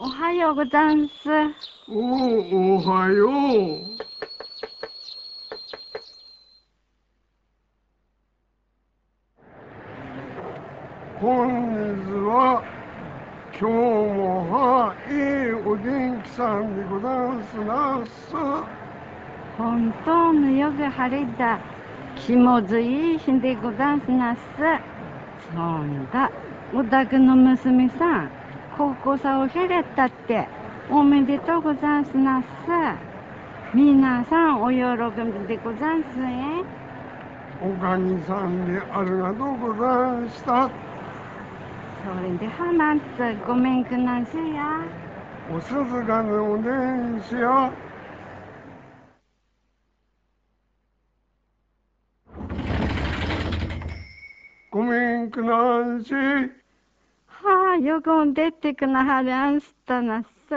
おはようござんす。 おはよう。本日は今日もいいお天気さんでござんすなす。 本当のよく晴れた気持ちいい日でござんすなす。そんだ、お宅の娘さん、高校さおへれったっておめでとうござんすなす。皆さんお喜びでござんすえ。 おかみさんでありがとうござんした。 それではまつごめんくなしや。 お静かなお電車や。ごめんくなし。 はあ、よく出てくなはりゃんしたなす。